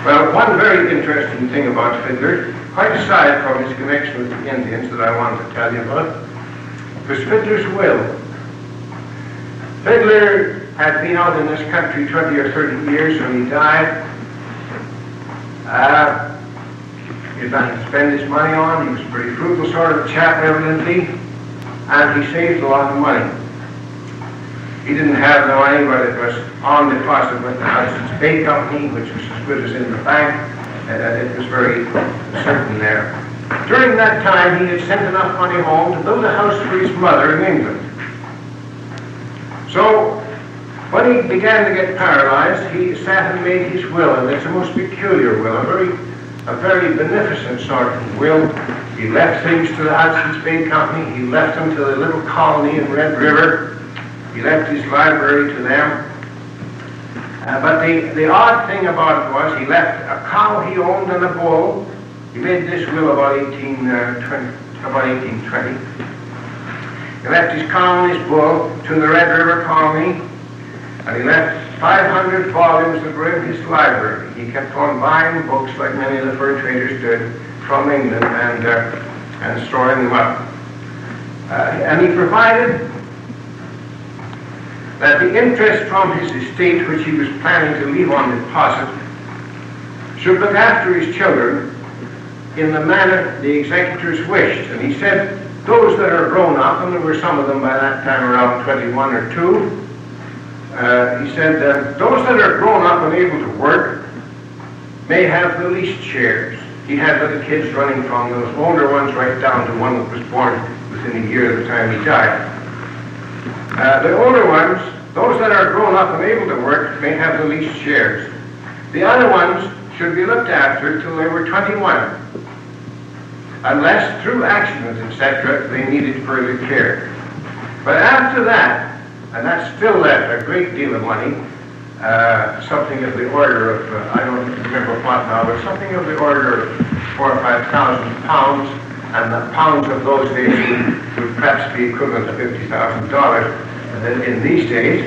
Well, one very interesting thing about Fiddler, quite aside from his connection with the Indians that I want to tell you about, was Fiddler's will. Fiddler had been out in this country 20 or 30 years when he died. He had nothing to spend his money on. He was a pretty frugal sort of chap, evidently, and he saved a lot of money. He didn't have the money, but it was on deposit with the Hudson's Bay Company, which was as good as in the bank, and it was very certain there. During that time, he had sent enough money home to build a house for his mother in England. So, when he began to get paralyzed, he sat and made his will, and it's a most peculiar will, a very beneficent sort of will. He left things to the Hudson's Bay Company. He left them to the little colony in Red River. He left his library to them. But the odd thing about it was he left a cow he owned and a bull. He made this will about 1820. He left his cow and his bull to the Red River colony, and he left 500 volumes that were in his library. He kept on buying books like many of the fur traders did from England and storing them up. And he provided that the interest from his estate, which he was planning to leave on deposit, should look after his children in the manner the executors wished. And he said, those that are grown up, and there were some of them by that time around 21 or 2, he said, those that are grown up and able to work may have the least shares. He had little kids running from those older ones right down to one that was born within a year of the time he died. The older ones, those that are grown up and able to work, may have the least shares. The other ones should be looked after till they were 21, unless through accident, etc., they needed further care. But after that, and that still left a great deal of money, something of the order of, I don't remember what now, but something of the order of 4,000 or 5,000 pounds, and the pounds of those days would perhaps be equivalent to $50,000 in these days.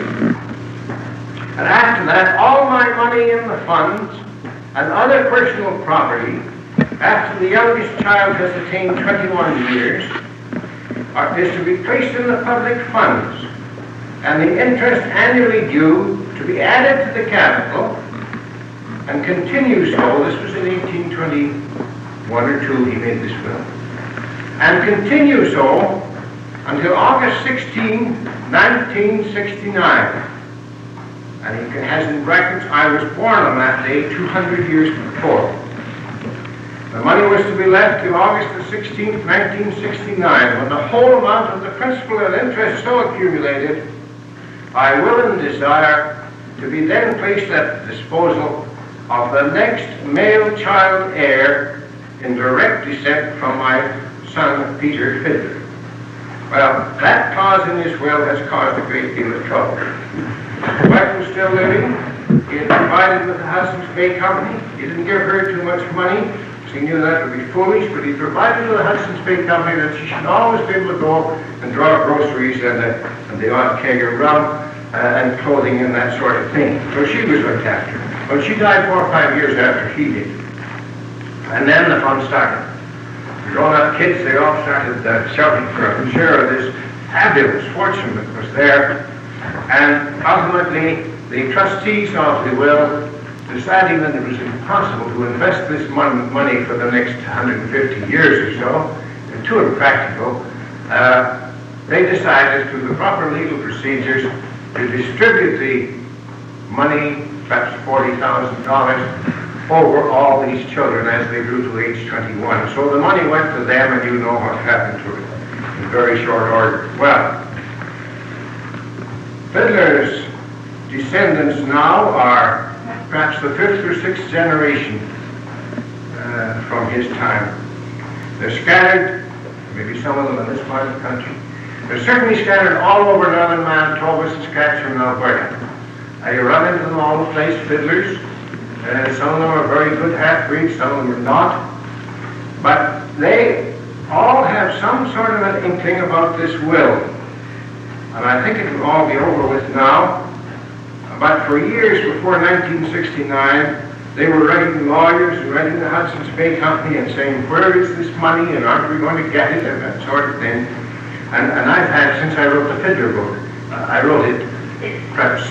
And after that, all my money in the funds and other personal property, after the youngest child has attained 21 years, is to be placed in the public funds, and the interest annually due to be added to the capital, and continue so. This was in 1821 or 2 he made this will. And continue so until August 16, 1969. And he has in brackets, I was born on that day 200 years before. The money was to be left till August the 16th, 1969, when the whole amount of the principal and interest so accumulated, I will and desire to be then placed at the disposal of the next male child heir in direct descent from my son Peter Fiddler. Well, that clause in his will has caused a great deal of trouble. His wife was still living. He had provided with the Hudson's Bay Company. He didn't give her too much money, because he knew that would be foolish, but he provided with the Hudson's Bay Company that she should always be able to go and draw groceries and the odd keg of rum and clothing and that sort of thing. So she was looked after. But she died 4 or 5 years after he did. And then the fun started. The grown-up kids, they all started shouting for a share of this fabulous fortune that was there. And ultimately, the trustees of the will, deciding that it was impossible to invest this money for the next 150 years or so, too impractical, they decided through the proper legal procedures to distribute the money, perhaps $40,000, over all these children as they grew to age 21. So the money went to them, and you know what happened to it in very short order. Well, Fiddler's descendants now are perhaps the 5th or 6th generation from his time. They're scattered, maybe some of them in this part of the country. They're certainly scattered all over northern Manitoba, Saskatchewan, and Alberta. You run into them all the place, fiddlers. Some of them are very good half-breeds, some of them are not. But they all have some sort of an inkling about this will. And I think it will all be over with now. But for years before 1969, They were writing lawyers and writing the Hudson's Bay Company and saying, where is this money and aren't we going to get it and that sort of thing. And I've had, since I wrote the Fiddler book, I wrote it perhaps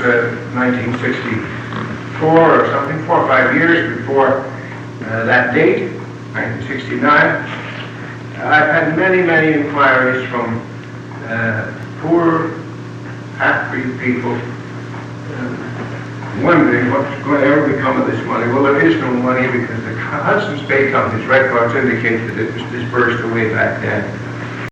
1964 or something, 4 or 5 years before that date, 1969. I've had many, many inquiries from poor half-breed people wondering what's going to ever become of this money. Well, there is no money because the Hudson's Bay Company's records indicate that it was dispersed away back then.